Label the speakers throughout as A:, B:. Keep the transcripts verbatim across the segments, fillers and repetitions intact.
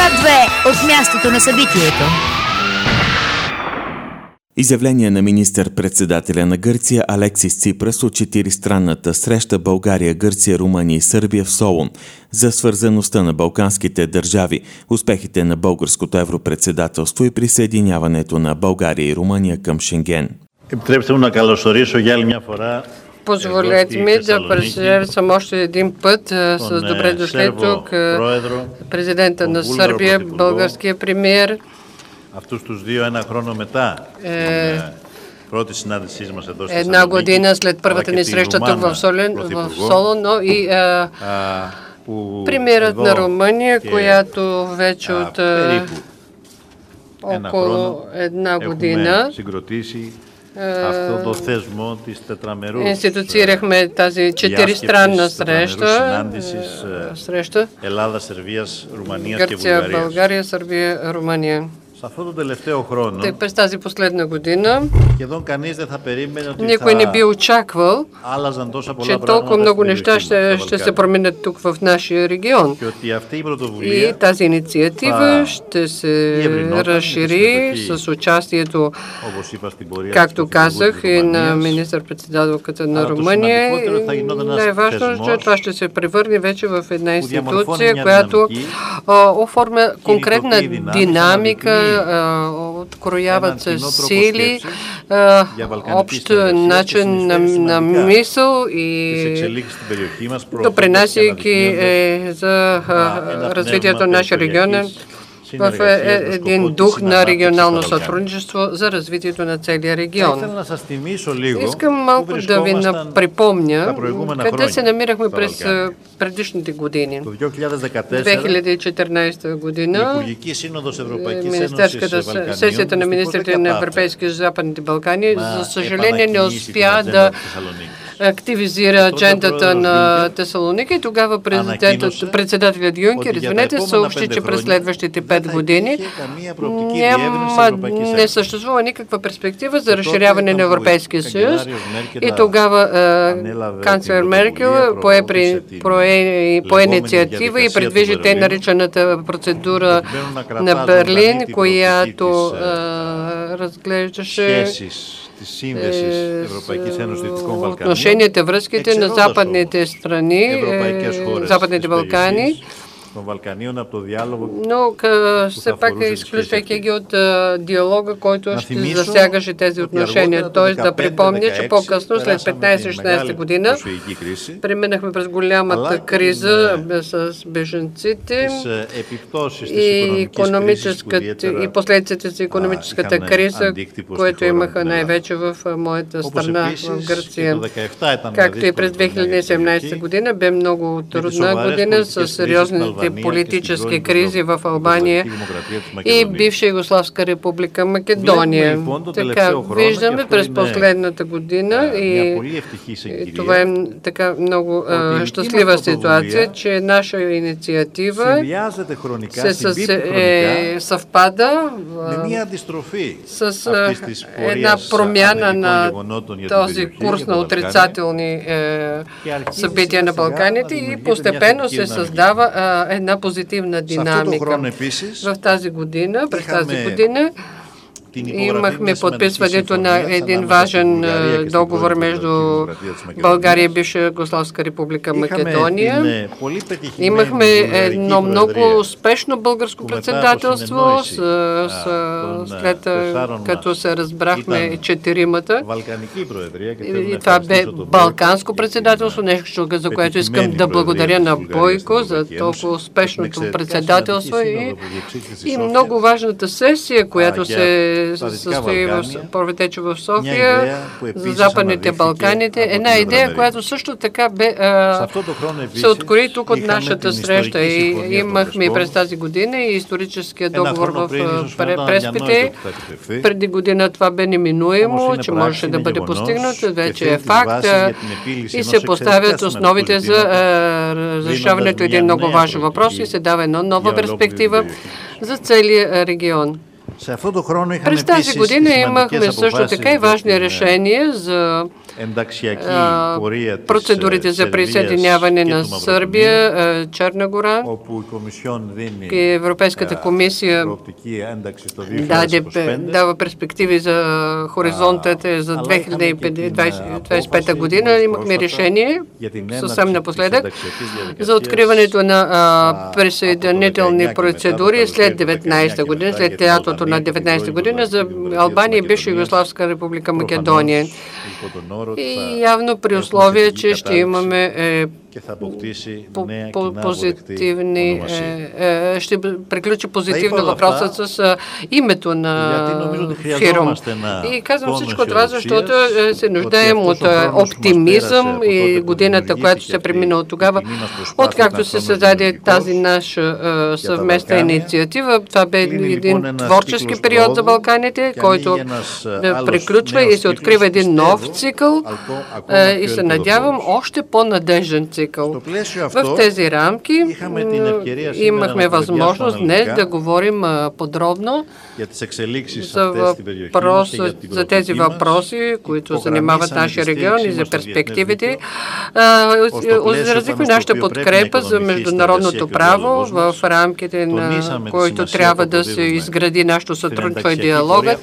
A: две от мястото на събитието.
B: Изявление на министър-председателя на Гърция Алексис Ципрас от четиристранната среща България, Гърция, Румъния и Сърбия в Солун за свързаността на балканските държави, успехите на българското европредседателство и присъединяването на България и Румъния към Шенген.
C: Позволете ми да приветствам още един път с добре дошли тук президента на Сърбия, българския премиер. Е, една година след първата ни среща тук в Солун, но и а, премиерът на Румъния, която вече от а, около една година институцирахме тази четиристранна среща, среща Гърция, България, Сърбия, Румъния. През тази последна година никой не би очаквал, че толкова много неща ще, ще се променят тук в нашия регион. И тази инициатива ще се разшири с участието, както казах, и на министър-председателката на Румъния. Най-важно, че това ще се превърне вече в една институция, която оформя конкретна динамика, открояват се сили, общ начин на, на мисъл и допринасяйки за развитието на нашия регион в един дух на регионално сътрудничество за развитието на целия регион. Искам малко да ви припомня къде се намирахме през предишните години. две хиляди и четиринадесета година министерската сесията на министрите на Европейския и Западните Балкани за съжаление не успя да активизира аджендата на Тесалоника и тогава председателят Юнкер, извинете, съобщи, че през следващите пет години няма, не съществува никаква перспектива за разширяване на Европейския съюз. И тогава канцлер Меркел пое, при, пое, пое инициатива и предвижи те наричаната процедура на Берлин, която разглеждаше отношенията, връзките на западните страни, Западните Балкани, но все пак изключвайки ги от диалога, който ще засягаше тези отношения. Т.е. да припомня, че по-късно, след петнадесет-шестнадесета година, преминахме през голямата криза с бежанците и, и последиците за икономическата криза, което имаха най-вече в моята страна, в Гърция. Както и през две хиляди и седемнадесета година бе много трудна година с сериозните политически кризи в Албания и бивша Югославска република Македония. Така, виждаме през последната година и, и това е така много а, щастлива ситуация, че наша инициатива се със, е, съвпада а, с а, една промяна на този курс на отрицателни е, събития на Балканите и постепенно се създава а, една позитивна динамика. В тази година, през тази година, имахме подписването на един важен договор между България и бивша Югославска република Македония. Имахме едно много успешно българско председателство, с, с, след като се разбрахме четиримата. И това бе балканско председателство, нещо, за което искам да благодаря на Бойко за толкова успешното председателство и, и много важната сесия, която се състои в проведече в София за Западните Балканите. Една идея, която също така бе, а, се открои тук от нашата среща. И имахме през тази година и историческия договор в Преспите. Преди година това бе неминуемо, че можеше да бъде постигнато. Вече е факт и се поставят основите за разрешаването един много важен въпрос и се дава една нова перспектива за целия регион. През тази година имахме също така и важни решения за процедурите за присъединяване на Сърбия, Черна гора. Европейската комисия даде, дава перспективи за хоризонтът за две хиляди двадесет и пета година. Имахме решение съвсем напоследък за откриването на присъединителни процедури след деветнадесета година, след лятото на деветнадесета година за Албания и бивша Югославска република Македония. И явно при условие, че ще имаме е, по, по, позитивни, е, е, ще приключи позитивно въпросът с е, името на Фирум. И казвам всичко това, защото се нуждаем от оптимизъм и годината, която се премина от тогава, откакто се създаде тази наша е, съвместна инициатива. Това бе един творчески период за Балканите, който приключва и се открива един нов цикъл е, и се надявам още по-надежден цикъл. В тези рамки имахме възможност днес да говорим подробно за, въпрос, за тези въпроси, които занимават нашия регион и за перспективите. Изразихме нашата подкрепа за международното право в рамките на които трябва да се изгради нашето сътрудничество и диалогът.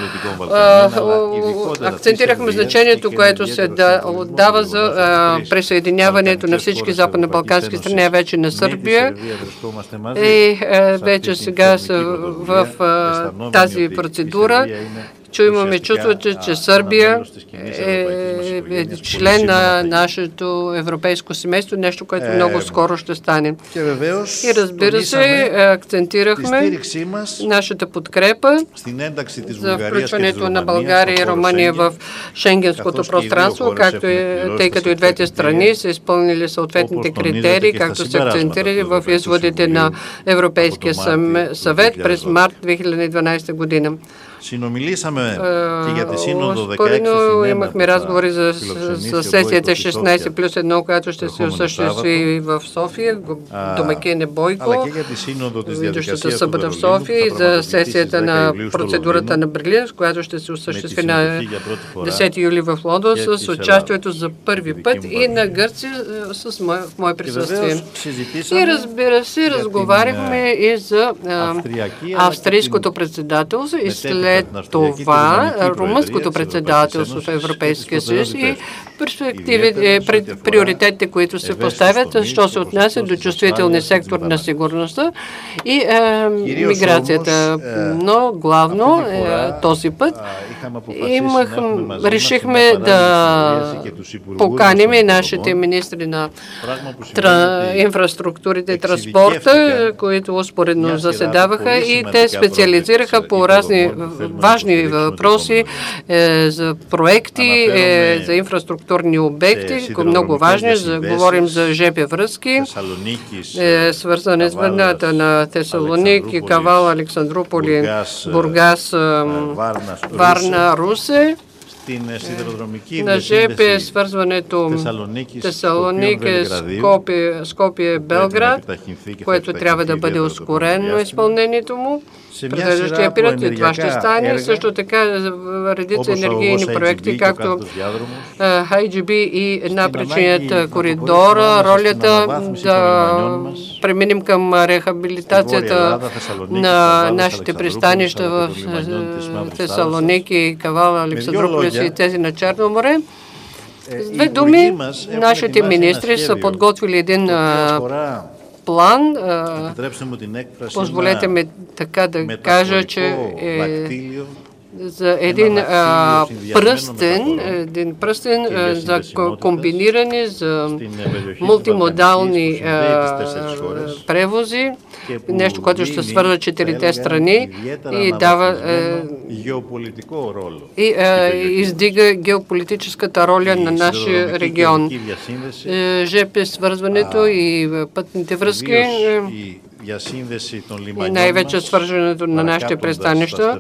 C: Акцентирахме значението, което се отдава за присъединяването на всички западно-балкански страни, вече на Сърбия. И вече сега са в тази процедура. Чуемаме чувството, че Сърбия е член на нашето европейско семейство, нещо, което много скоро ще стане. И разбира се, акцентирахме нашата подкрепа за включването на България и Румъния в шенгенското пространство, както и, тъй като и двете страни са изпълнили съответните критерии, както се акцентирали в изводите на Европейския съвет през март две хиляди и дванадесета година. Успоредно имахме разговори за, за сесията шестнадесет плюс едно, която ще се осъществи в София. Домакин е Бойко, идващата събота в София, и за сесията на процедурата на Берлин, която ще се осъществи на десети юли в Лондон с участието за първи път и на Гърция с мое, мое присъствие. И разбира се, разговаряхме и за а, австрийското председателство и след това румънското председателство в Европейския съюз и перспективите, приоритетите, които се поставят, що се отнася до чувствителния сектор на сигурността и е, миграцията. Но главно е, този път имах, решихме да поканим и нашите министри на тра, инфраструктурите и транспорта, които успоредно заседаваха и те специализираха по разни важни въпроси е, за проекти, е, за инфраструктурни обекти, много важни. За, говорим за ЖП връзки, е, свързани с върната на Тесалоники, Кавал, Александрополи, Бургас, Варна, Русе. На ЖП свързването Тесалоники, Скопие, Скопие, Белград, което трябва да бъде ускорено изпълнението му. Предвиждащия период и това ще стане. Също така редица енергийни проекти, както Ай Джи Би и напречният коридор, ролята да преминем към рехабилитацията на нашите пристанища в Тесалоники, Кавала, Александрополис и тези на Черно море. С две думи, нашите министри са подготвили един план. Позволете ми така да кажа, че е за един а, пръстен, един пръстен а, за комбинирани, за мултимодални а, превози, нещо, което ще свързва четирите страни и дава а, и а, издига геополитическата роля на нашия регион. ЖП свързването и пътните връзки и най-вече свържването на нашите пристанища,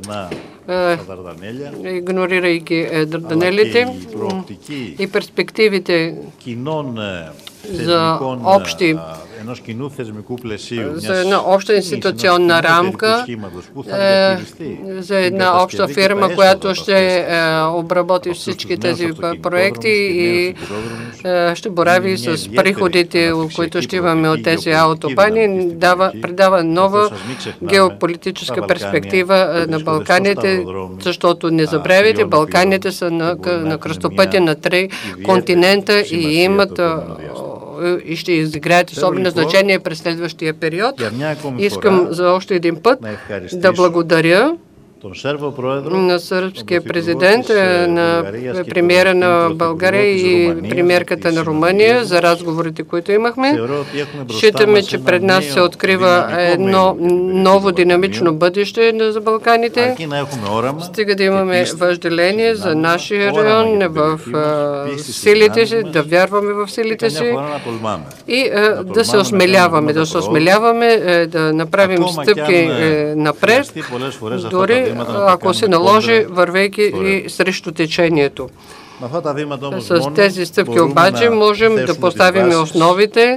C: игнорирайки Дарданелите и перспективите за общи за една обща институционна рамка, за една обща фирма, която ще обработи всички тези проекти и ще борави с приходите, които ще имаме от тези автопани, дава, предава нова геополитическа перспектива на Балканите, защото не забравяйте, Балканите са на, на кръстопътя на три континента и имат и ще изиграят особено значение през следващия период. Искам за още един път да благодаря на сърбския президент, на премиера на България и премиерката на Румъния за разговорите, които имахме. Считаме, че пред нас се открива едно ново динамично бъдеще за Балканите. Стига да имаме въжделение за нашия район, в силите си, да вярваме в силите си и да се осмеляваме, да се осмеляваме, да направим стъпки напред, дори ако се наложи, вървейки и срещу течението. С тези стъпки обаче можем да поставим основите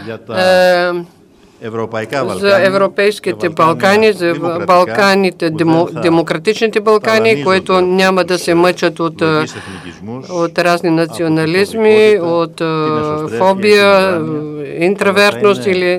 C: за европейските Балкани, за Балканите, демо, демократичните Балкани, които няма да се мъчат от, от разни национализми, от фобия, интровертност или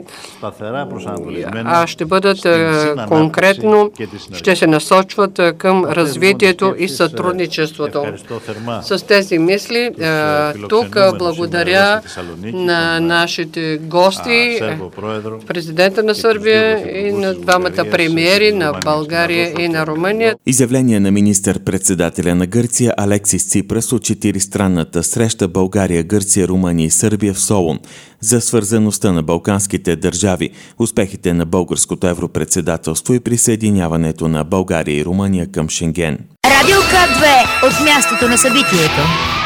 C: а ще бъдат конкретно, ще се насочват към развитието и сътрудничеството. С тези мисли тук благодаря на нашите гости, президента на Сърбия и на двамата премиери на България и на Румъния.
B: Изявление на министър-председателя на Гърция Алексис Ципрас от четиристранната среща България, Гърция, Румъния и Сърбия в Солун за свързаността на балканските държави, успехите на българското европредседателство и присъединяването на България и Румъния към Шенген.
A: Радио К две от мястото на събитието.